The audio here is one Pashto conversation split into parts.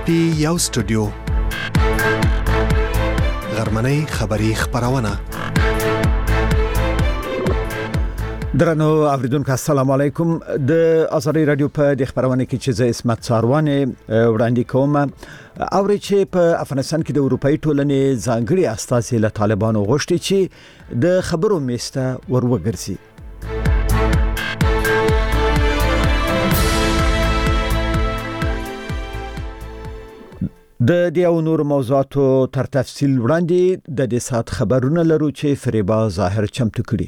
پی یو سټوډیو غرمنۍ خبری خبرونه. درنو اوریدونکو السلام علیکم. د ازادي رادیو په د خبرونه کې چې زه اسمت څاروانه وړاندې کوم او چې په افغانستان کې د اروپאי ټولنې ځانګړي استازي له طالبانو غوښتي چې د خبرو میسته وروګرځي. د دې او نور موضوعاتو تر تفصیل وړاندې د دې سات خبرونه لرو چې فریبا ظاهر چمتو کړي.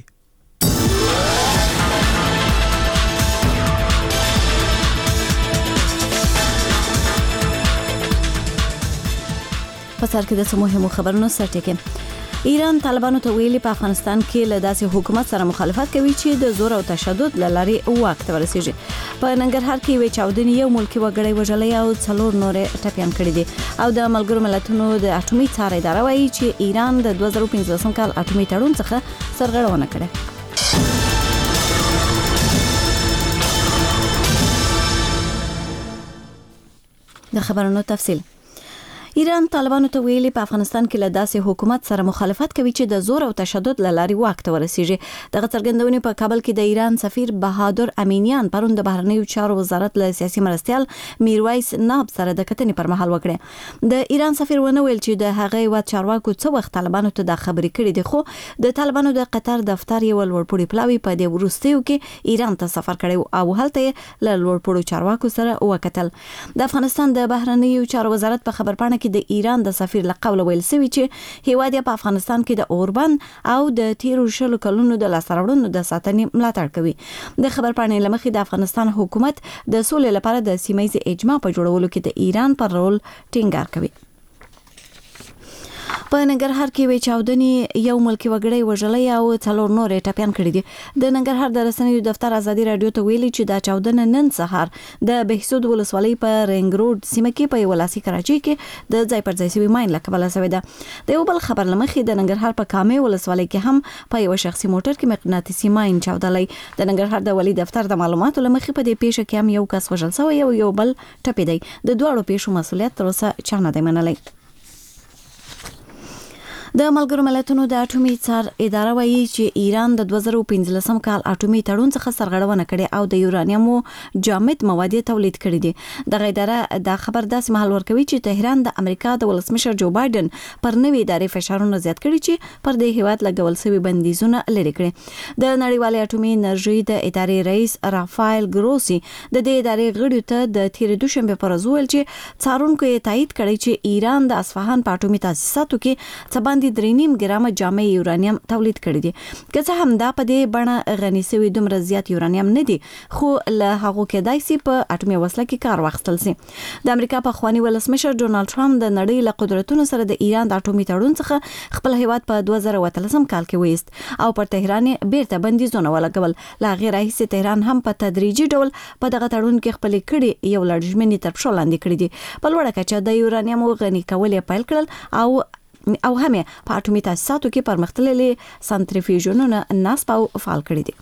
په سر کې د مهمو خبرونو سرټکی. ایران طالبانو ته ویلي په افغانستان کې له داسې حکومت سره مخالفت کوي چې د زور او تشدد لاري واک ته ورسیږي. په ننګرهار کې وی چاودنې یو ملکی وګړی وژلې او 4 نور ټپيان کړي دي او د ملګرو ملتونو د اټومي څار اداره وایي چې ایران د 2015 کال اټومي تړون څخه سرغړونه کړې. د خبرونو تفصیل. ایران طالبانو ته ویلي په افغانستان کې له داسې حکومت سره مخالفت کوي چې د زور او تشدد لاري واک ته ورسیږي. دغه څرګندونې په کابل کې د ایران سفیر بهادر امینیان پرون د بهرنیو چارو وزارت له سیاسي مرستیال میرویس ناب سره د کتنې پر مهال وکړه. د ایران سفیر ونه ویل چې د هغه وخت چارواکو څو وخت طالبانو ته د خبرې کړې دي، خو د طالبانو د قطر دفتر یو لوړپوړي پلاوی په د وروستیو کې ایران ته سفر کړی او هلته له لوړپوړو چارواکو سره وکتل. د افغانستان د بهرنیو چارو وزارت په خبرپاڼه د ایران د سفیر لقب ویل سوي چې هیواد په افغانستان کې د اوربند او د تیرو شلو کلونو د لاسته د ساتنې ملاتړ کوي. د خبرپاڼې لمخې د افغانستان حکومت د سولې لپاره د سیمه ییز اجماع په جوړولو کې د ایران پر رول ټینګار کوي. په ننګرهار کې وی چاودنې یو ملکی وګړی وژلې او 4 نور ټپيان کړي دي. د ننګرهار د رسنیو دفتر ازادي رادیو ته ویلي چې دا چاودنه نن سهار د بهسود ولسوالۍ په رنګ روډ سیمه کې په ولاسي کراچۍ کې د ځای پر ځای سوي ماين لکبل شوې ده. د یو بل خبر لمخې د ننګرهار په کامې ولسوالۍ کې هم په یو شخصي موټر کې مقناطیسي ماين چاودلې. د ننګرهار د ولی دفتر د معلوماتو لمخې په دې پیښه کې هم یو کس وژل شوی او یو بل ټپي دی. د دوه پیښو مسؤلیت تر اوسه چا نه دی منلی. د ملګرو ملتونو د اټومي څار اداره وایي چې ایران د 2015 کال اټومي تړون څخه سرغړونه کړې او د یورانیم جامد مواد تولید کړي دي. دغه اداره د خبر داسې مهال ورکوي چې تهران د امریکا د ولسمشر جو بایدن پر نوې ادارې فشارونه زیات کړي چې پر دې هیواد لګول شوی بندیزونه لري کړي. د نړیوالې اټومي انرژي د ادارې رئیس رافایل ګروسی د دې ادارې غړي ته د تیر دوشنبه پر ورځ ویل چې څارونکو یې تایید کړی چې ایران د اصفهان په اټومي تاسیساتو کې 3.5 ګرام جامع یورانیم تولید کړی دي. که څه هم دا په دې بڼه غني شوی دومره زیات یورانیم نه دي، خو له هغه کې دایسي په اټومي وسله کې کار واخیستل سي. د امریکا په خواني ولسمشر ډونالد ټرمپ د نړۍ له قدرتونو سره د ایران د اټومي تړون څخه خپل هیواد په 2013 کال کې وېست او پر تهران بیرته بندیزونه ولګول. لا غیر هیڅ تهران هم په تدریجي ډول په دغه تړون کې خپل کړي یو لړژمنې تر پښو لاندې کړې دي. په لوړه کچه د یورانیم غني کول یې پیل کړل او هم په اټومي تاسیساتو کې پرمختللي سنټریفیوژونه نصب او فعال کړي دي.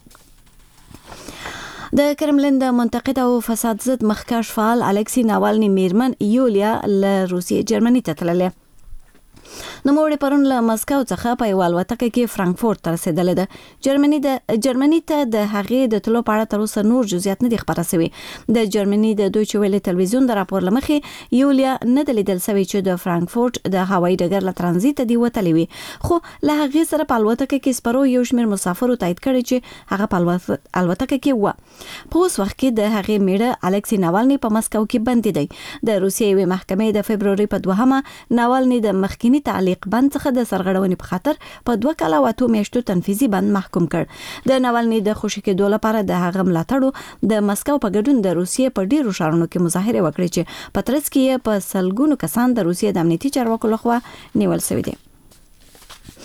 د کرملین د منتقد او فساد ضد مخکښ فعال الکسی ناوالني میرمن یولیا له روسیې جرمني ته تللې. نو موږ پرون له مسکو څخه په یو الوتکه کې فرانکفورت ته رسیدلې ده. جرمني ته د هغې د تلو په اړه تر اوسه نور جزئیات نه دي خبره شوي. د جرمني د دویچه ویلې تلویزیون د راپور لمخې یولیا نه د لیدل شوی چې د فرانکفورت د هوایي ډګر له ترانزیت دی وتلې وي، خو له هغې سره په الوتکه کې سپرو یو شمېر مسافرو تایید کړي چې هغه په الوتکه کې و. په اوس وخت کې د هغې میړه الکسی ناوالني په مسکو کې بندي دی. د روسیې یوې محکمې د فبروري په 2 ناوالني د مخکینی تعلیق بند څخه د سرغړونې په خاطر په 2 کال او 8 میاشتو تنفیذي بند محکوم کړ. د ناوالني د خوشی کېدو لپاره د هغه ملاتړو د مسکو په ګډون د روسیې په ډیرو ښارونو کې مظاهره وکړي چې په ترڅ کې په سلګونو کسان د روسیې د امنیتي چارواکو لخوا نیول شوي دي.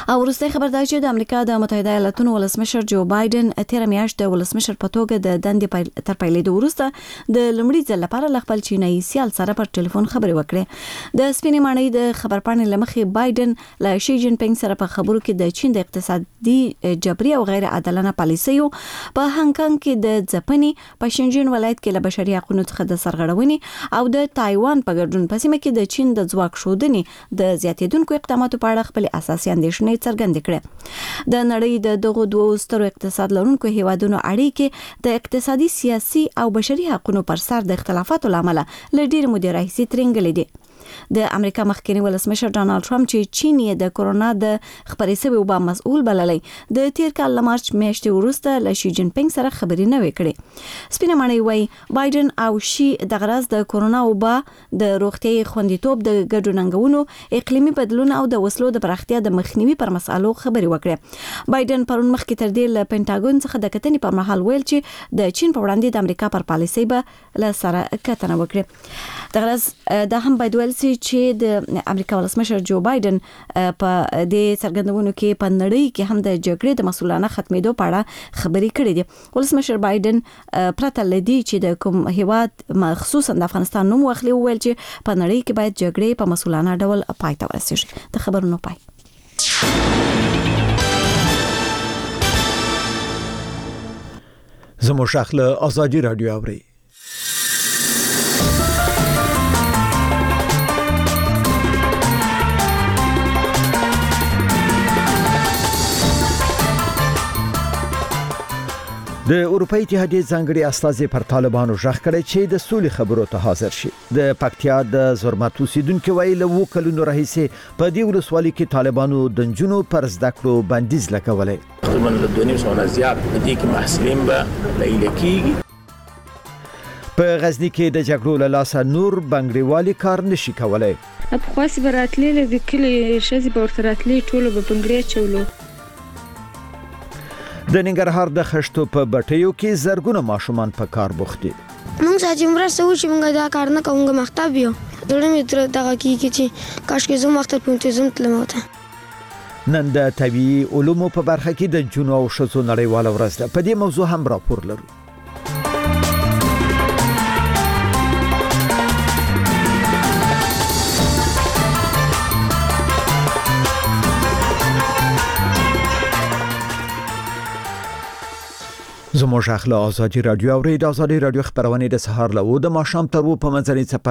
او وروستي خبر دا چې د امریکا د متحده ایالاتونو ولسمشر جو بایدن تیر میاشت د ولسمشر په توګه د دندې تر پیلېدو وروسته د لومړي ځل لپاره له خپل چینایي سیال سره پر ټلیفون خبرې وکړې. د سپینې ماڼۍ د خبرپاڼې لمخې بایدن له شي جین پینګ سره په خبرو کې د چین د اقتصادي جبري او غیر عادلانه پالیسیو په هانګ کانګ کې د ځپنې په شینجین ولایت کې له بشري حقوقو څخه د سرغړونې او د تایوان په ګډون په سیمه کې د چین د ځواک ښودنې د زیاتېدونکو اقداماتو په اړه خپل اساسي اندېښنې څرګندې کړې. د نړۍ د دغو دوه سترو اقتصاد لرونکو هیوادونو اړیکې د اقتصادي، سیاسي او بشري حقوقو پر سر د اختلافاتو لامل له ډېر مودې راهیسې ترنګلې دي. د امریکا مخکنی ولسمشر ډانلډ ټرمپ چې چین یې د کورونا د خپرې شوی وبا مسؤل بللې، د تیر کال ل مارچ میاشتې وروسته له شي جین پینګ سره خبرې نه وکړي. سپینه ماڼۍ وايي بایدن او شي د غرض د کورونا وبا د روغتي خوندیتوب، د ګډو ننګونو، اقلیمي بدلون او د وسلو د پراختیا د مخنیوي پر مسالو خبرې وکړي. بایدن پرون مخکې تر دې له پینټاګون څخه د کتنې پر مهال ویل چې د چین په وړاندې د امریکا پر پالیسۍ به له سره کتنه وکړي. د غرض دا هم باید ویل چې د امریکا ولسمشر جو بایدن په دې څرګندونو کې په نړۍ کې هم د جګړې د مسؤلانه ختمېدو په اړه خبرې کړې دي. ولسمشر بایدن پرته لدی چې د کوم هیواد مخصوصا د افغانستان نوم واخلي، ویل چې په نړۍ کې باید جګړې په مسؤلانه ډول پای ته ورسیږي. د خبرونو پای. زموږ شاخله آزادی رادیو اوري. د اروپای اتحادیې ځانګړي استازي پر طالبانو ژغ کړی چې د سولې خبرو ته حاضر شي. د پکتیا د زرمت اوسیدونکو ویل وو کلونو راهیسې په دې ولسوالۍ کې طالبانو د نجونو پر زده کړو بندیز لګولې. تقریبا له 2.5 زیات د دې کې محصلین به لیله کیږي. په غزنی کې د جګړو له لاسه نور بنګړیوالي کار نشي کولای. په خاص براتلې له کلی شذ پورتراتلې ټولو به بنګړې چولو. د ننګرهار د خشتو په بټیو کې زرګونه ماشومان په کار بوخت دي. موږ چې مرسته وشي موږ دا کار نه کوو، مکتب یو دړم تر دغه کې چې کاش کې زه مکتب پونتزم تلموته. نن د طبيعي علومو په برخه کې د جنو او شذو نړیواله ورځ ده. په دې موضوع هم راپور لرو. زموږ اخلا آزادی رادیو او د آزادی رادیو خبرونه د سهار له د ماشام تر په منځنۍ صفه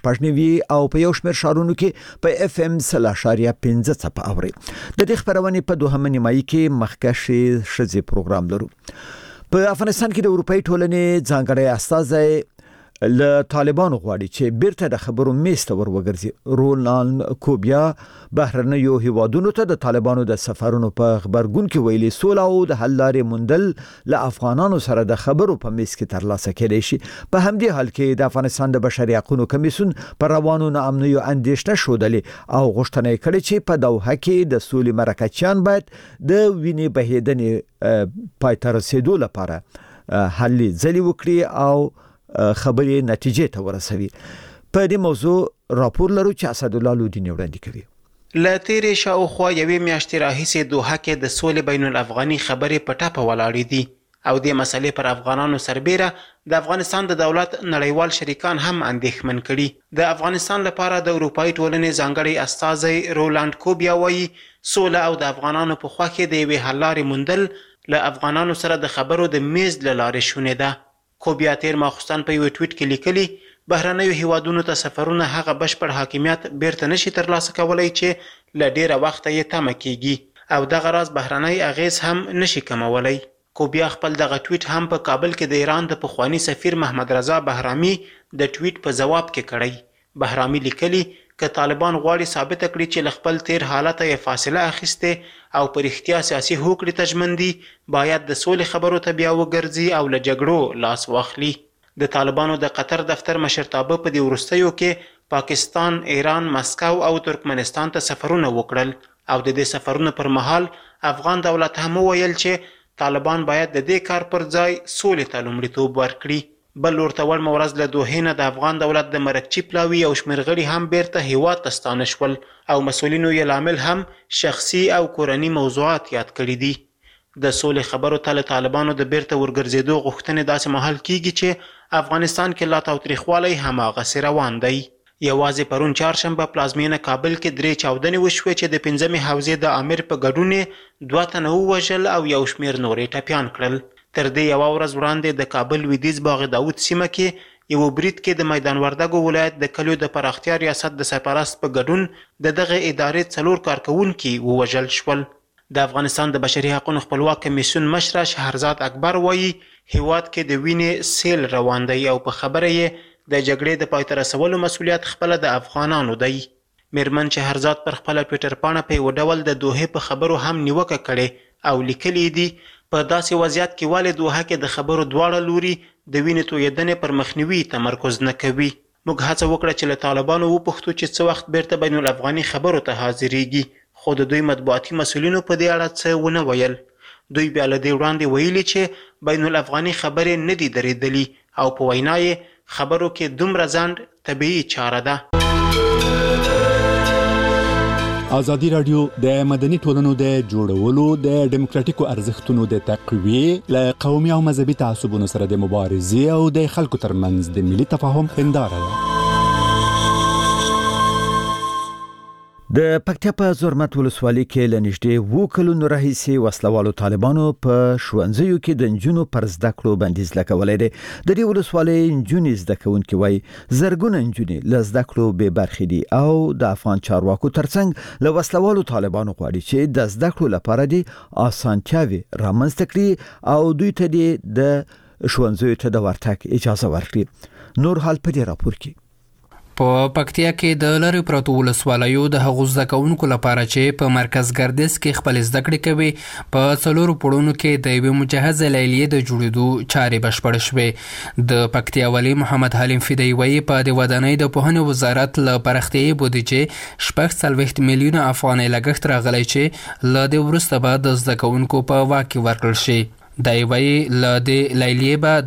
12 او په یو شمېر شارونو کې په اف ام 0.15 صفه اوري. د دې خبرونه په دوهمه نیمایي کې مخکښ شذي پروګرام لرو. په افغانستان کې د اروپای ټولنې ځانګړی استازی له طالبانو غواړي چې بیرته د خبرو میسته ور وګرځي. رولان کوبیا بهرنیو هیوادونو ته د طالبانو د سفرونو په خبرګون کې ویلي سوله او د حل لارې موندل له افغانانو سره د خبرو په میز کې ترلاسه کېدای شي. په همدې حال کې د افغانستان د بشري حقوقو کمیسیون پر روانو ناامنیو اندېښنه شودلې او غوښتنه کړې چې په دوحه کې د سولې مرکچیان باید د وینې بهیدنې پای ته رسیدو لپاره حل ځلې وکړي او خبرې نتیجې ته ورسوي. په دې موضوع راپور لرو چې اسد الله لودینی وړاندې کوي. له تیرې شاوخوا یوې میاشتې راهیسې دوحه کې د سولې بین الافغاني خبرې په ټاپه ولاړې دي او د مسلې پر افغانانو سربېره د افغانستان د دولت نړیوال شریکان هم اندېښمن کړي. د افغانستان لپاره د اروپای ټولنې ځانګړی استازی رولاند کوبیا وایي سوله او د افغانانو په خوا کې د یوې حل لارې موندل له افغانانو سره د خبرو د میز له لارې شونې ده. کوبیا تیر ماخوستان په یو ټویټ کې لیکلي بهرنیو هیوادونو ته سفرونه هغه بشپړ حاکمیت بیرته نشي ترلاسه کولای چې له ډیره وخته یې تمه کیږي او دغه راز بهرنی اغیز هم نشي کمولای. کوبیا خپل دغه ټویټ هم په کابل کې د ایران د پخوانی سفیر محمد رضا بهرامي د ټویټ په جواب کې کړی. بهرامي لیکلي که طالبان غواړي ثابت کړي چې له خپل تیر حالت یې فاصله اخیسته او پر اختیا سیاسي هوکړې تجمندي باید د سولې خبرو ته بیا وګرځي او له جګړو لاس واخلي. د طالبانو د قطر دفتر مشرتابه په دې وروستیو کې پاکستان، ایران، مسکو او ترکمنستان ته سفرونه وکړل او د دې سفرونو پر مهال افغان دولت هم ویل چې طالبان باید د دې کار پر ځای سولې ته لومړیتوب ورکړي. بل ورته وړمه ورځ له دوحې نه د افغان دولت د مرکچي پلاوي او شمېر غړي هم بیرته هیواد ته ستانه شول او مسؤلینو یې لامل هم شخصي او کورني موضوعات یاد کړي دي. د سولې خبرو ته له طالبانو د بیرته ورګرځېدو غوښتنې داسې مهال کیږي چې افغانستان کې لا تاوتریخوالی هماغسې روان دی. یوازې پرون چهارشنبه پلازمینه کابل کې 3 چاودنې وشوې چې د 5مې حوزې د امیر په ګډون 2 تنه ووژل او یو شمېر نورې ټپیان کړل. تر دې یوه ورځ وړاندې د کابل لویدیځ باغ داود سیمه کې یو برید کې د میدان وردګو ولایت د کلیو د پراختیا ریاست د سرپرست په ګډون د دغه ادارې 4 کارکوونکي ووژل شول. د افغانستان د بشري حقوقو خپلواک کمیسیون مشر شهرزاد اکبر وایي هیواد کې د وینې سیل روان دی او په خبره یې د جګړې د پای ته رسولو مسؤلیت خپله د افغانانو دی. میرمن شهرزاد پر خپله ټویټر پاڼه په یو ډول د دوحې په خبرو هم نیوکه کړې او لیکلي دي په داسې وضعیت کې ولې دوحه کې د خبرو دواړه لوري د وینې تویېدنې پر مخنیوي تمرکز نه کوي. موږ هڅه وکړه چې له طالبانو وپوښتو چې څه وخت بیرته بین الافغاني خبرو ته حاضرېږي خو د دوی مطبوعاتي مسؤلینو په دې اړه څه ونه ویل. دوی بیا له دې وړاندې ویلي چې بین الافغاني خبرې نه دي درېدلي او په وینا یې خبرو کې دومره ځنډ طبیعي چاره ده. ازادي رادیو د مدني ټولنو د جوړولو د ډیموکراتیکو ارزښتونو د تقویې له قومي او مذهبي تعصبونو سره د مبارزې او د خلکو ترمنځ د ملي تفاهم هنداره ده. د پکتیا په زرمت ولسوالۍ کې له نږدې 2 کلونو راهیسې وسلوالو طالبانو په ښوونځیو کې د نجونو پر زده کړو بندیز لګولی دی. د دې ولسوالۍ نجونې زده کوونکي وایي زرګونه نجونې له زده کړو بې برخې دي او د افغان چارواکو ترڅنګ له وسلوالو طالبانو غواړي چې د زده کړو لپاره دي اسانتیاوې رامنځته کړي او دوی ته د ښوونځیو ته د ورتګ اجازه ورکړي. نور حال په دې راپور کې. په پکتیا کې د لری پروتو ولسوالیو د هغو زده کوونکو لپاره چې په مرکز ګردیز کې خپل زده کړې کوي په 4 پړونو کې د یوې مجهزه لیلیې د جوړېدو چارې بشپړ شوې. د پکتیا والی محمد حلیم فدایي وایي په د ودانۍ د پوهنې وزارت له پراختیايي بودیجې 40 میلیونه افغانۍ لګښت راغلی چې له دې وروسته به د زده کوونکو په واک کې ورکړل شي. دا وایي له دې لیلیې به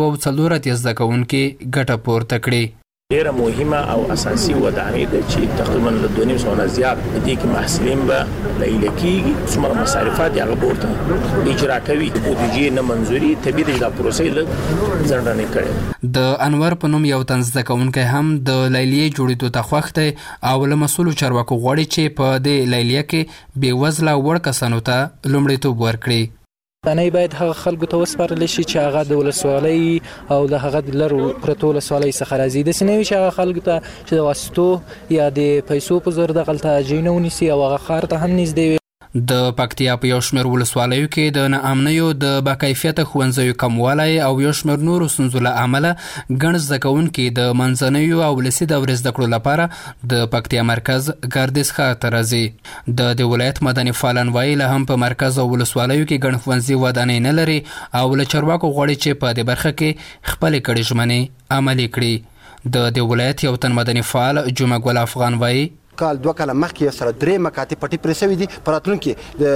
240 زده کوونکي ګټه پورته کړي. ډیره مهمه او اساسي ودانۍ ده چې تقریبا له 2.5 زیات دي کې محصلین به لیلیه کېږي څومره مصارفات یې هغه پورته اجرا کوي. بودیجې نه منظوري طبیعي د پروسې لږ ځنډنې کړې. د انور په نوم یو تن زده کوونکی هم د لیلیې جوړېدو ته خوښ دی او له مسؤلو چارواکو غواړي چې په دې لیلیه کې بې وزله وړ کسانو ته لومړیتوب ورکړي. ودانۍ باید هغه خلکو ته وسپارل شي چې هغه د ولسوالۍ او د هغه د لر پرتو ولسوالۍ څخه راځي. داسې نه وي چې هغه خلکو ته چې د واسطو یا د پیسو په زور دغلته ځایونه ونیسي او هغه ښار ته هم نږدې وي. د پکتیا په یو شمېر ولسوالیو کې د ناامنیو د باکیفیته ښوونځیو کموالی او یو شمېر نورو ستونزو له امله ګڼ زده کوونکي د منځنیو او ولسي دورې زده کړو لپاره د پکتیا مرکز ګردیز ښار ته راځي. د دې ولایت مدني فعالان وایي لا هم په مرکز او ولسوالیو کې ګڼ ښوونځي ودانۍ نه لري او له چارواکو غواړي چې په دې برخه کې خپلې کړې ژمنې عملي کړي. د دې ولایت یو تن مدني فعال جمعه ګل افغان وایي کال 2 کال مخکې سره 3 مکاتب پټي پرې شوي دي. په راتلونکي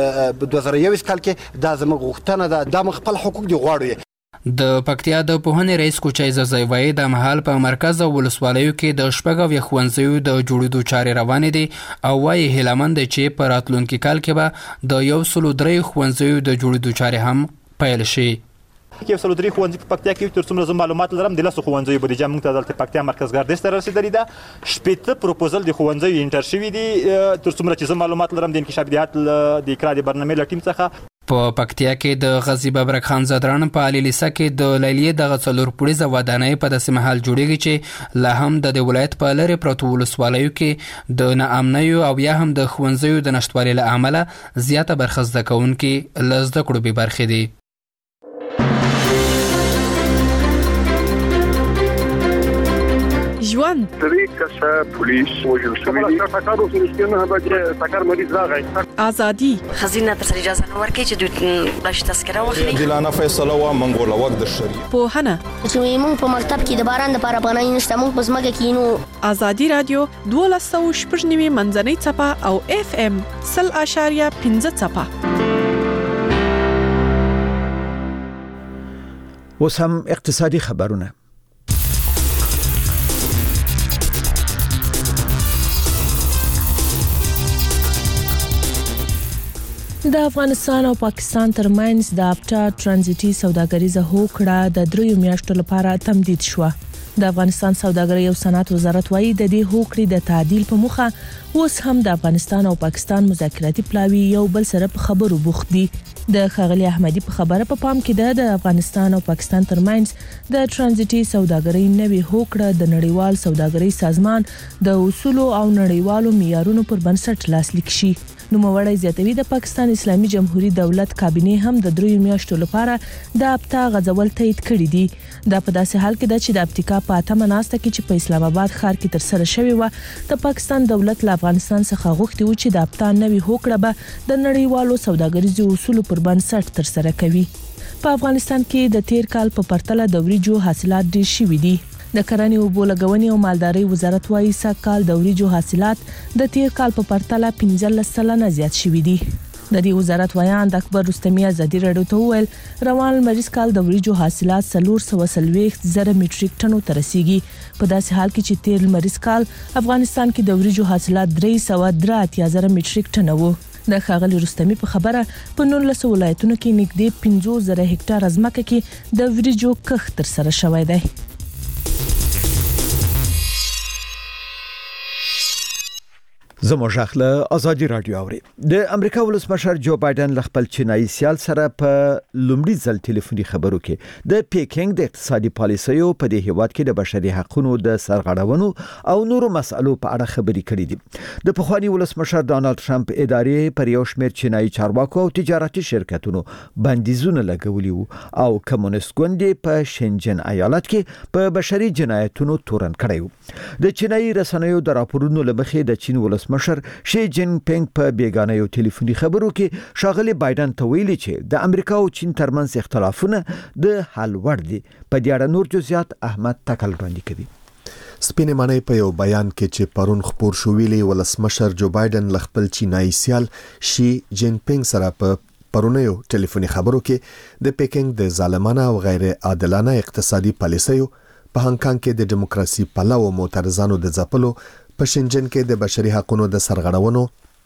د 2021 کال کې دا زموږ غوښتنه ده دا موږ خپل حقوق دي غواړو. د پکتیا د پوهنې رئیس کوچای زوی وایي د مهال په مرکز او ولسوالیو کې د شپږو ښوونځیو د جوړېدو چارې روانې دي او وایي هیلهمند دی چې په راتلونکي کال کې به د 103 ښوونځیو د جوړېدو چارې هم پیل شي. کې 103 ښوونځي په پکتیا کې تر څومره معلومات لرم د 10 ښوونځیو بودیجه موږ ته دلته پکتیا مرکز ګردیز ته رسیدلې ده. 18 پروپوزل د ښوونځیو انټر شوي دي تر څومره چې معلومات لرم د انکشاف دیات د اقرا د برنامې له ټیم څخه. په پکتیا کې د غزي ببرک خان زدران په علي لیسه کې د لیلیې دغه 4 پوړیزه ودانۍ په داسې محل جوړیږي چې لا هم د ولایت په لری پروتو ولسوالیو کې د ناامنیو او یا هم د ښوونځیو د نشټوالي له امله زیاته برخه زده کوونکي له زده کړو بې برخې دي. ژوند درې کسه پولیس وژل شوي دي. ټاکارو سره نه بچي ټاکار مریض راغی. ازادي خزینه تر اجازه نه ورکړي چې دوی بلش تذکره واخلي. دلانه فیصله وا منګوله وخت د شری پوهنه چې موږ په مکتب کې د باران لپاره پناه نشته موږ په ځمکه کې نو. ازادي رادیو 12.9 منځنۍ چپه او FM 0.5 چپه. اوس هم اقتصادي خبرونه. د افغانستان او پاکستان ترمنځ د افتا ترانزیتي سوداګریزه هوکړه د 3 میاشتو لپاره تمدید شوه. د افغانستان سوداګرۍ او صنعت وزارت وايي د دې هوکړې د تعدیل په موخه اوس هم د افغانستان او پاکستان مذاکراتي پلاوی یو بل سره په خبرو بوخت دي. د خغلی احمدی په خبره په پام کې ده د افغانستان او پاکستان ترمنځ د ترانزیتي سوداګرۍ نوې هوکړه د نړیوال سوداګرۍ سازمان د اصول او نړیوالو معیارونو پر بنسټ لاسلیک شي. نوموړی زیاتوي د پاکستان اسلامي جمهوریت دولت کابینه هم د 3 میاشتو لپاره د افتا غځول تایید کړی دی. دا په داسې حال کې ده چې د افریقا په اتمه ناسته کې چې په اسلام آباد ښار کې تر سره شوی و د پاکستان دولت له افغانستان څخه غوښتي و چې د افتا نوې هوکړه به د نړیوالو سوداګریزو اصولو پر بنسټ تر سره کوي. په افغانستان کې د تیر کال په پرتله د وریجو حاصلات ډیر شوي دي. د کرنې او بولګونې او مالدارۍ وزارت وايي سږکال د وریجو حاصلات د تیر کال په پرتله 15% زیات شوي دي. د دې وزارت ویان د اکبر رستمی ازادي رادیو ته ویل روان مریض کال د وریجو حاصلات 440 میټریک ټنو ته رسیدي. په داسې حال کې چې تیر مریض کال افغانستان کې د وریجو حاصلات 383 میټریک ټن وو. د خاغلی رستمی په خبره په 19 ولایتونو کې نږدې 15000 هکتار ځمکه کې د وریجو کښت تر سره شوی دی. زموږ اخله ازادي رادیو اوري. د امریکا ولسمشر جو بایدن ل خپل چینایي سیال سره په لومړي ځل ټلیفوني خبرو کې د پیکینګ د اقتصادي پالیسیو په دې هیواد کې د بشري حقوقو د سرغړونو او نورو مسالو په اړه خبرې کړې دي. د پخوانی ولسمشر ډانلډ ټرمپ ادارې پر یو شمېر چینایي چارواکو او تجارتي شرکتونو بندیزونه لګولي وو او کمونیست ګوند په شنجن ایالت کې په بشري جنایتونو تورن کړی وو. د چینایي رسنیو د راپورونو لمخې د چین ولسمشر شي جین پینګ په بیگانه یو ټلیفوني خبرو کې شاغلی بایدن ته ویلي چې د امریکا او چین ترمنځ اختلافونه د حل وړ دي. په دې اړه نور جزئیات احمد تکل وړاندې کوي. سپینې معنی په یو بیان کې چې پرون خبر شو ویلي ولسمشر جو بایدن ل خپل چینایي سیال شي جین پینګ سره په پرونیو ټلیفوني خبرو کې د پیکینګ د ظالمانه او غیر عادلانه اقتصادي پالیسیو په هانګ کانګ کې د دیموکراسي پلوو معترضانو د ځپلو په شنجن کې د بشري حقوقو د سرغړونو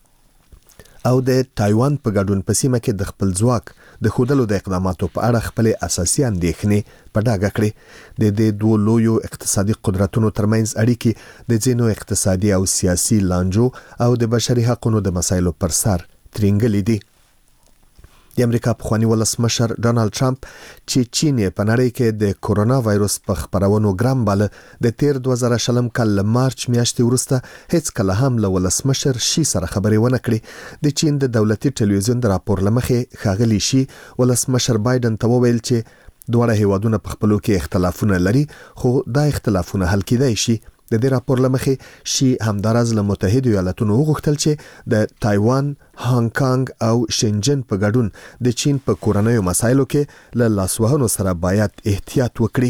او د تایوان په ګډون په سیمه کې د خپل ځواک د خودلو د اقداماتو په اړه خپل اساسي اندېښنې په ډاګه کړې. د دې دوه لویو اقتصادي قدرتونو ترمنځ اړیکې د ځینو اقتصادي او سیاسي لانجو او د بشري حقوقو د مسایلو پر سر ترنګلې دي. د امریکا پخوانی ولسمشر ډانلډ ټرمپ چې چین په نړۍ کې د کورونا وایروس په خپرونو ګرام باله د تیر 2020 کال مارچ میاشتې وروسته هیڅ کله هم له ولسمشر شي سره خبرې ونه کړې. د چین د دولتي ټلویزیون د راپور لمخې خاغلی شي ولسمشر بایدن ته وویل چې دواړه هیوادونه په خپلو کې اختلافونه لري خو دا اختلافونه حل کېدای شي. د دې راپور لمخې شي همدارز له متحده ایالاتونو وغوښتل چې د تایوان، هانګ کانګ او شنجن په ګډون د چین په کورنیو مسایلو کې له لاسوهنو سره باید احتیاط وکړي.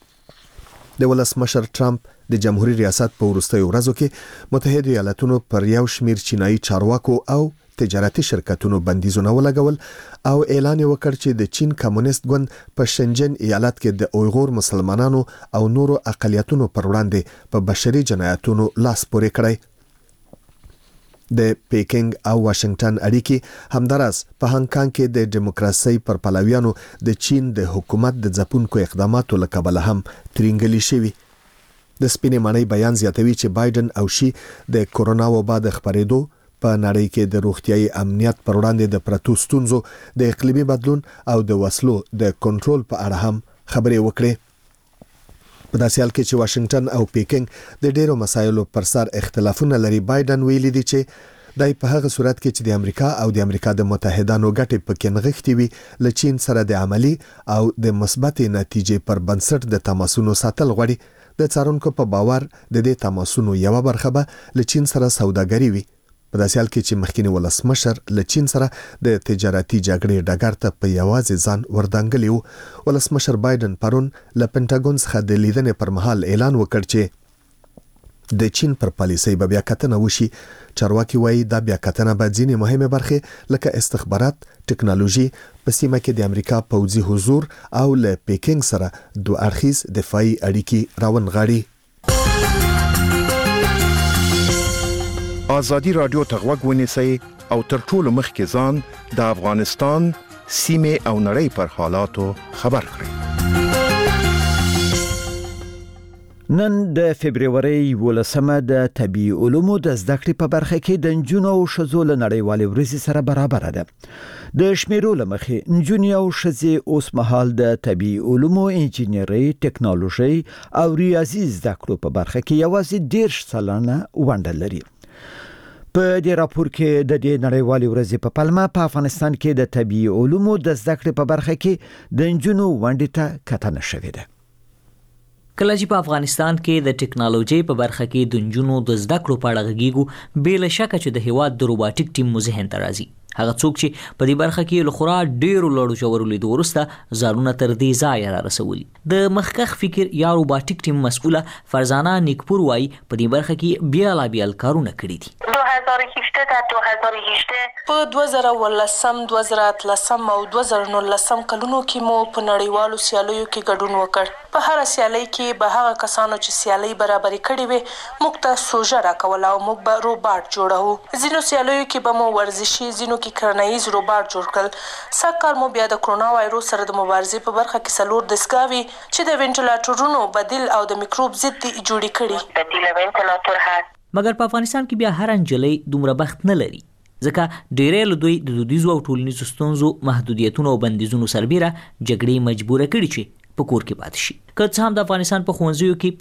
د ولسمشر ټرمپ د جمهوریت ریاست په وروستیو ورځو کې متحده ایالاتونو پر یو شمیر چینایي چارواکو او تجارتي شرکتونو بندیزونه ولګول او اعلان وکړ چې د چین کمونیست ګوند په شنجن ایالت کې د اویغور مسلمانانو او نورو اقلیتونو پر وړاندې په بشري جنایتونو لاس پورې کړی. د پیکینګ او واشنگټن اړیکې همدارس په هانګ کانګ کې د دیموکراسي پر پلویانو د چین د حکومت د ځپونکو اقداماتو له کبله هم ترنګلې شوي. د سپینې معنی بیان زیاتوي چې بایدن او شي د کورونا وبا د خپرېدو په نړۍ کې د روغتيایي امنیت پر وړاندې د پرتو ستونزو د اقلیمي بدلون او د وسلو د کنټرول په اړه هم خبرې وکړې. په داسې حال کې چې واشنگټن او پیکینګ د ډیرو مسایلو پر سر اختلافونه لري بایدن ویلي دی چې دای په هغه صورت کې چې د امریکا او د امریکا د متحدانو ګټې پکې نغښتي وي ل چین سره د عملی او د مثبت نتیجې پر بنسټ د تماسونو ساتل غواړي. د څارونکو په باور د دې تماسونو یو برخه به ل چین سره سوداګري وي. په داسې حال کې چې مخکینی ولسمشر له چین سره د تجارتي جګړې ډګر ته په یوازې ځان وردانګلی وو. ولسمشر بایدن پرون له پینټاګون څخه د لیدنې پر مهال اعلان وکړ چې د چین پر پالیسۍ به بیا کتنه وشي. چارواکي وایي دا بیا کتنه به ځینې مهمه برخې لکه استخبارات، ټکنالوژي، په سیمه کې د امریکا پوځي حضور او له پیکینګ سره دوه اړخیز دفاعي اړیکې راونغاړي. آزادی رادیو ته غوږ ونیسئ او تر ټولو مخکې ځان د افغانستان سیمه او نړۍ پر حالاتو خبر کړئ. نن د فبرवरी 18 د طبي علومو د زده کړې په برخه کې د نجونو او ښځو له نړیوالې ورځې سره برابر ده. د شمیرو لمخې نجونې او ښځې اوس مهال د طبي علومو، انجینرۍ، ټکنالوژي او ریاضي زده کړو په برخه کې یوازې 10% ونډه لري. په دې راپور کې د دې نړیوالې ورځې په پلمه په افغانستان کې د طبي علومو د زده کړې په برخه کې د نجونو ونډې ته کتنه شوې ده. کله چې په افغانستان کې د ټکنالوژي په برخه کې د نجونو د زده کړو په اړه غږیږو، بې له شکه چې د هیواد د روباټیک ټیم مو ذهن ته راځي. هغه څوک چې په دې برخه کې له خورا ډیرو لوړو ژورو لیدو وروسته ځانونه تر دې ځایه را رسولي. د مخکخ فکر یا روباټیک ټیم مسؤله فرزانه نیکپور وايي په دې برخه کې بیلابیل کارونه کړي دي. 2018 په 2018 2013 او 2019 کلونو کې مو په نړیوالو سیالیو کې ګډون وکړ. په هر سیالي کې به هغه کسانو چې سیالي برابرې کړې وي موږ ته سوژه راکول او موږ به روباټ جوړو. ځینو سیالیو کې به مو ورزشي، ځینو کې کرنیز روباټ جوړ کړل. سږکال مو بیا د کرونا وایروس سره د مبارزې په برخه کې 4 دستګاوې چې د وینټیلیټرونو بدیل او د میکروب ضد جوړې کړي. مګر په افغانستان کې بیا هر انجلۍ دومره بخت نه لري، ځکه ډېرې له دوی د دودیزو او ټولنیزو ستونزو، محدودیتونو او بندیزونو سربیره جګړې مجبوره کړي چې په کور کې پاتې شي. که څه هم د افغانستان په ښوونځیو کې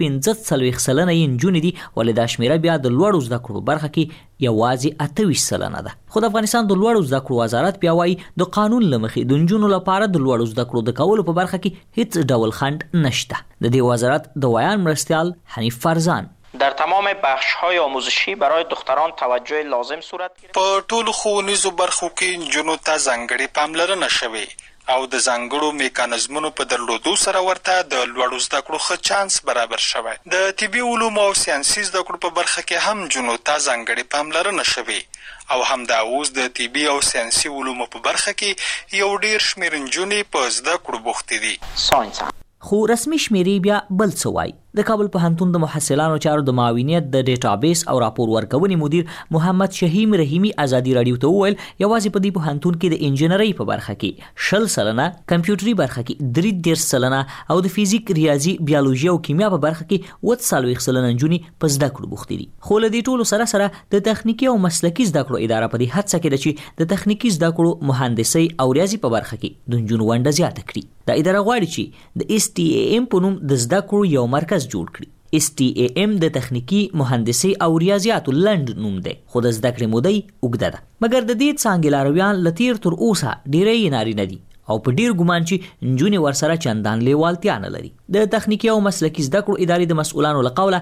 45% یې نجونې دي، ولې دا شمیره بیا د لوړو زده کړو په برخه کې یوازې 28% ده. خو د افغانستان د لوړو زده کړو وزارت بیا وایي د قانون له مخې د نجونو لپاره د لوړو زده کړو د کولو په برخه کې هیڅ ډول خنډ نشته. د دې وزارت د ویان مرستیال حنیف فرزان: در تمام بخش‌های آموزشی برای دختران توجه لازم صورت گرفت. په ټولو ښوونیزو برخو کې نجونو ته ځانګړې پاملرنه شوې او د ځانګړو میکانیزمونو په درلودو سره ورته د لوړو زده کړو ښه چانس برابر شوی. د طبي علومو او ساینسي زده کړو په برخه کې هم نجونو ته ځانګړې پاملرنه شوې او همدا اوس د طبي او ساینسي علومو په برخه کې یو ډیر شمېر نجونې په زده کړو بوختې دي. خو رسمي شمیرې بیا بل څه وایي. د کابل پوهنتون د محصلانو چارو د معاونیت د ډیټابیس او راپور ورکونې مدیر محمد شهیم رحیمی ازادي رادیو ته وویل یوازې په دې پوهنتون کې د انجینرۍ په برخه کې 60%، کمپیوټري برخه کې 33% او د فزیک، ریاضي، بیولوژي او کیمیا په برخه کې 40% نجونې په زده کړو بوختې دي. خو له دې ټولو سره سره د تخنیکی او مسلکي زده کړو اداره په دې هڅه کې ده چې د تخنیکی زده کړو، مهندسي او ریاضي په برخه کې د نجونو ونډه زیاته کړي. دا اداره غواړي چې د STAM په نوم د زده کړو یو مرکز جوړ کړي. STAM د تخنیکی، مهندسي او ریاضیاتو لنډ نوم دی، خو د زده کړې موده اوږده ده. مګر د دې څانګې لارویان له تیر تر اوسه ډېری نارینه دي او په ډیر ګمان چې نجونې ورسره چندان لیوالتیا نه لري. د تخنیکی او مسلکي زده کړو ادارې د مسؤلانو له قوله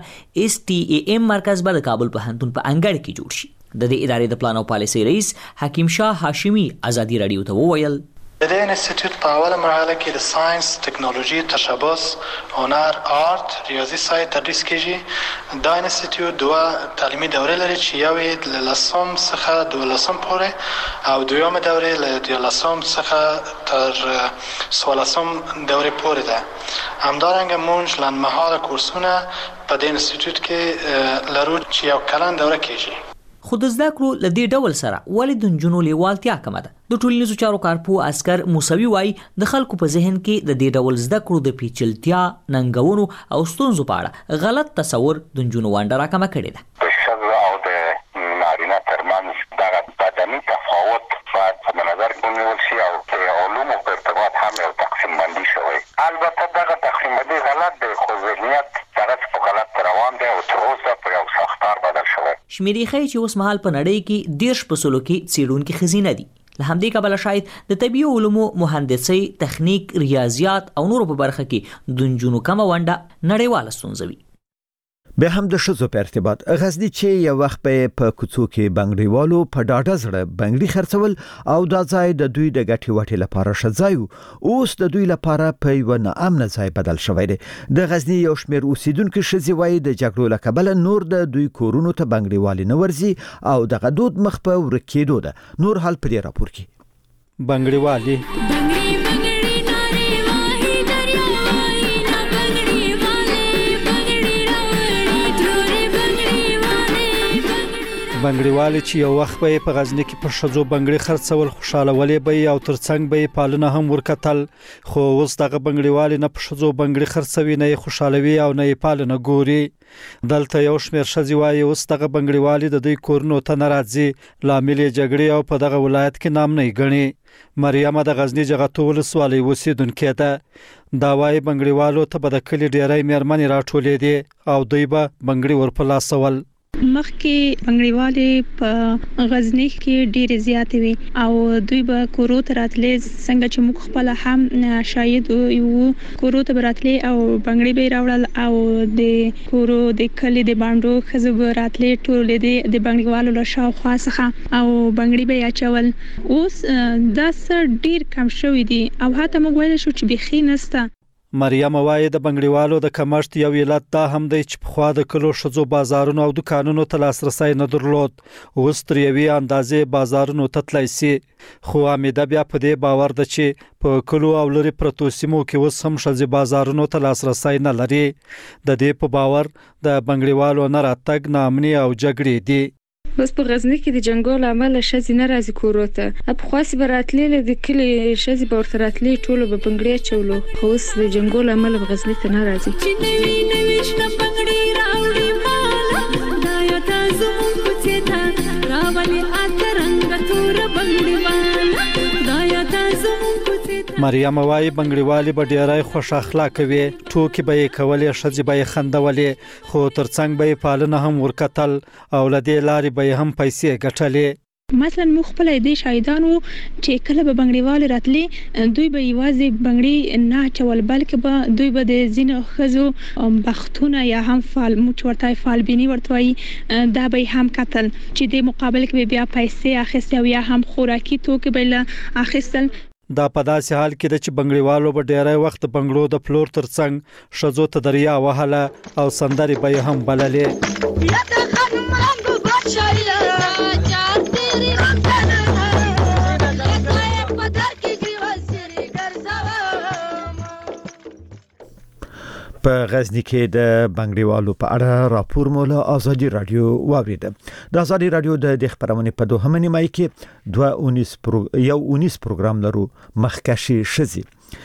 STAM مرکز به د کابل پوهنتون په انګړ کې جوړ شي. د دې ادارې د پلان او پالیسۍ رئیس حکیم شاه هاشمي ازادي رادیو ته وویل: د دې انسټیټیوټ په اوله مرحله کې د ساينس، ټکنالوژي، تشبث، هنر، آرت، ریاضي ساینس تدریس کیږي. دا انسټیټیوټ دوه تعلیمي دورې لري چې یوې له 10 څخه 12 پورې او دویمه دورې له 13 څخه تر 16 دورې پورې ده. همدارنګه موږ لنډمهاله کورسونه په دې انسټیټیوټ کې لرو چې یو کلن دوره کیږي. خو د زده کړو له دې ډول سره ولې د نجونو لیوالتیا کمه ده؟ د ټولنیزو چارو کارپوه اسکر موسوي وایي د خلکو په ذهن کې د دې ډول زده کړو د پیچلتیا، ننګونو او ستونزو په اړه غلط تصور د نجونو ونډه راکمه کړې ده. د ښځو او د نارینه ترمنځ دغه بدني تفاوت باید په نظر کې ونیول شي او د علومو په ارتباط هم یو تقسیم بندي شوی. البته دغه تقسیم بندي غلط دی، خو ذهنیت دغسې په غلط روان دی او تر اوسه په یو ساختار بدل شوی. شمیرې ښیي چې اوس مهال په نړۍ کې 10% کې څېړونکي ښځینه دي. له همدې کبله شاید د طبي علومو، مهندسۍ، تخنیک، ریاضیات او نورو په برخه کې د نجونو کمه ونډه نړیواله ستونزه وي. به هم د ښځو په ارتباط غزني چې یو وخت په کوڅو کې بنګړیوالو په ډاډه زړه بنګړي خرڅول او دا ځای د دوی د ګټې وټې لپاره ښه ځای وو، اوس د دوی لپاره په یو ناامنه ځای بدل شوی دی. د غزني یو شمېر اوسیدونکو ښځې وایي د جګړو له کبله نور د دوی کورونو ته بنګړیوالي نه ورځي او دغه دود مخ په ورک کېدو ده. نور حال په دې راپور کې بنګړیوالي بنګړیوال چې یو وخت به په غزنی کې په شذو بنګړي خرڅول خوشاله ولې به او ترڅنګ به پالنه هم ورکتل خو اوس دغه بنګړیوال نه په شذو بنګړي خرڅوي نه خوشالوي او نه پالنه ګوري دلته یو شمېر شذي وایي اوس دغه بنګړیوال د دوی کورونو ته ناراضي لامل جګړې او په دغه ولایت کې نام نه غني مریم د غزنی جغتو ولسوالۍ اوسیدونکې ده دا وایي بنګړیوالو ته به د کلي ډیری میرمنې راټولې دي او دوی به بنګړي ورپلاسول مخکې بنګړیوالې په غزنی کې ډېرې زیاتې وي او دوی به کورو ته راتلې څنګه چې موږ خپل هم شاهد یو کورو ته راتلې او بنګړي به راوړل او د کورو د کلي د باندو خزه به راتلې ټول د بنګړیوالو له شاوخوا څخه او بنګړي به اچول اوس دا څه ډېر کم شوی دي او حتی موږ ویل شو چې بخي نسته مریم وایي د بنګړیوالو د کمښت یو علت دا هم دی چې په خوا د کلو شذو بازارونو او دکانونو ته لاسرسی نه درلود اوس تر یوې اندازې بازارونو ته تللی سي خو حمیده بیا په دې باور ده چې په کلو او لرې پرتو سیمو کې اوس هم ښځې بازارونو ته لاسرسی نه لري د دې په باور د بنګړیوالو نه راتګ ناامني او جګړې دي بس په غزنی کې د جنگول عمل شذي نه راځي کوروته په خاصي براتلې د کلی شذي ورته راتلې ټولو به بنګړي چولو خو اوس د جنگول عمل په غزنی ته نه راځي چې نوې شنه بنګړي راوړي مال دا یو تاسو کوڅه ته راولي اترنګ تور بنګړي مال دا یو تاسو مریم وایي بنګړیوالې به ډیری خوش اخلاق وي ټوکې به یې کولې ښځې به یې خندولې خو ترڅنګ به یې پالنه هم ورکتل او له دې لارې به یې هم پیسې ګټلې مثلا موږ خپل د شاهدانو چې کله به بنګړیوال راتلې دوی به یوازې بنګړي نه چول بلکې به دوی به د زینو خزو بختونه یا هم فال موچورتای فالبینی ورتوي دا به هم قتل چې د مقابل کې بیا پیسې اخیستي او یا هم خوراکي توکي به اخیستل دا په داسې حال کې چې بنګړیوالو به ډیری وخت بنګړو د فلور ترڅنګ شذو ته دریا وهله او سندرې به هم بللې په غزنی کې د بنګړیوالو په اړه راپور مولا ازادي رادیو واورید د ازادي رادیو د خبرونه په دوه نیمه کې یو 19 پروګرام لرو مخکشي شزي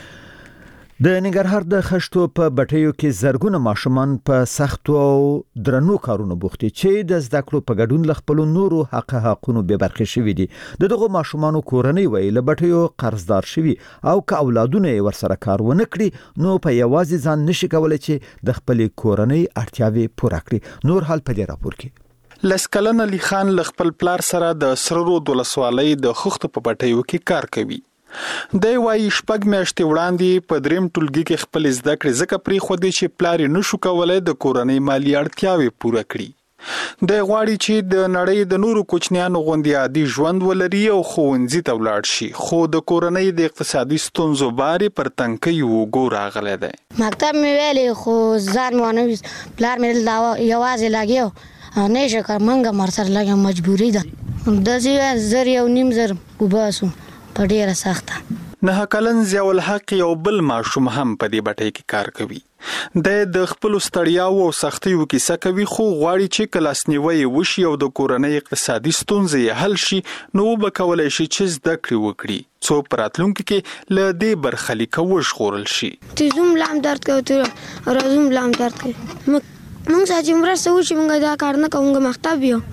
د ننګرهار د خشتو په بټیو کې زرګونه ماشومان په سختو او درنو کارونو بوختي چې د زده کړو په ګډون لخپل نورو حقونو به برخه شوي دي دغه ماشومانو کورنۍ ویل بټیو قرضدار شوي او که اولادونه ورسره کار ونه کړي نو په یوازې ځان نشي کولای چې د خپل کورنۍ اړتیاوې پوره کړي نور حال په دې راپور کې لسکلن علي خان خپل پلار سره د سررو د ولسوالۍ د خخت په بټیو کې کار کوي د وای شپږ میاشتې وړاندې په دریم ټولګي کې خپل زده کړې زکه پری خو دې چې پلار نشو کولای د کورنۍ مالی اړتیاوې پوره کړي د غواړي چې د نړۍ د نورو کوچنیانو غوندي عادي ژوند ولري او ښوونځي ته ولاړ شي خو د کورنۍ د اقتصادي ستونزو باري پر تنکي وګور راغله ده مکتب مې ویلې خو ځان مونږ پلار مې دا یوازې لاګیو نه شکه منګه مرسر لګم مجبوری ده د زر یو نیم زر وباسو په ډیره سخته نه کلن ضیاء الحق یو بل ماشوم هم په دې بټۍ کې کار کوي د خپل ستړیاو او سختیو کې سکوي خو غواړي چې کلاسنیوي وشي او د کورنۍ اقتصادي ستونزې حل شي نو به کولای شي چې زده کړې وکړي څو پراتلونکو کې ل دې برخلیک وشغورل شي تیزوم لام درد کوي رازوم لام درد کوي موږ چې مرسته وشي موږ دا کار نه کوو مکتب یو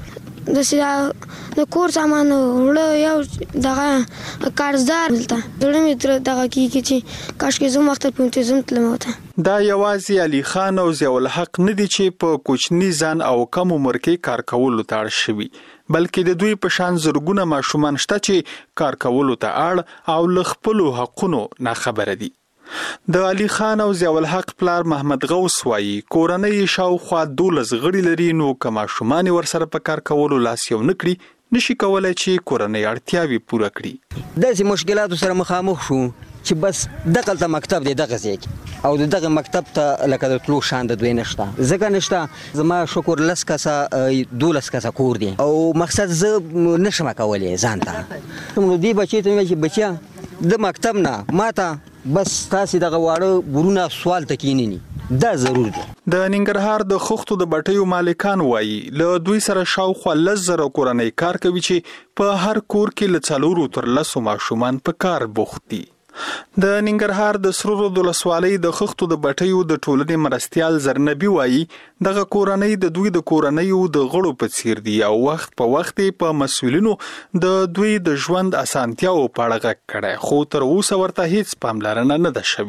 د کور سامان وړو یو دغه قرضدار دلته زړه مې تر دغه کې چې کاشکې زه مختر پونتزم تلم وته دا یوازې علي خان او ضیاء الحق نه دي چې په کوچني ځان او کم عمر کې کار کولو ته اړ شوي بلکې د دوی په شان زرګونه ماشومان شته چې کار کولو ته اړ او ل خپل حقونو نه خبره دي د علي خان او ضیاء الحق پلار محمد غوث وایي کورنۍ شاوخوا 12 غړي لري نو کما شومان ورسره په کار کولو لاس یو نکړي نشي کولای چې کورنۍ اړتیاوې پوره کړي داسې مشکلاتو سره مخامخ شو چې بس دغه مکتب دی دغه ځای او دغه مکتب ته لکه د تلو شان د دوی نشته ځکه نشته زما شکر لس کسه 12 کسه کور دي او مقصد زه نشم کولای ځان ته نو دی بچی ته چې بچیا د مکتب نه ماته بس تاسو دغه واړه ورونه سوال تکینی دا ضرور دی د ننګرهار د خښتو د بټیو مالکان وایي له دوی سره شاوخوا 10,000 کورنۍ کار کوي چې په هر کور کې له 4 تر 10 ماشومان په کار بوخت دي. د ننګرهار د سرور د ولسوالۍ د خښتو د بټیو د ټولنې مرستيال زرنبي وایي دغه کورنۍ د دوی د کورنۍ د غړو په څیر دي او وخت په وخت په مسؤلینو د دوی د ژوند اسانتیاو په اړه غږ کړي خو تر اوسه ورته هیڅ پاملرنه نه ده شوې.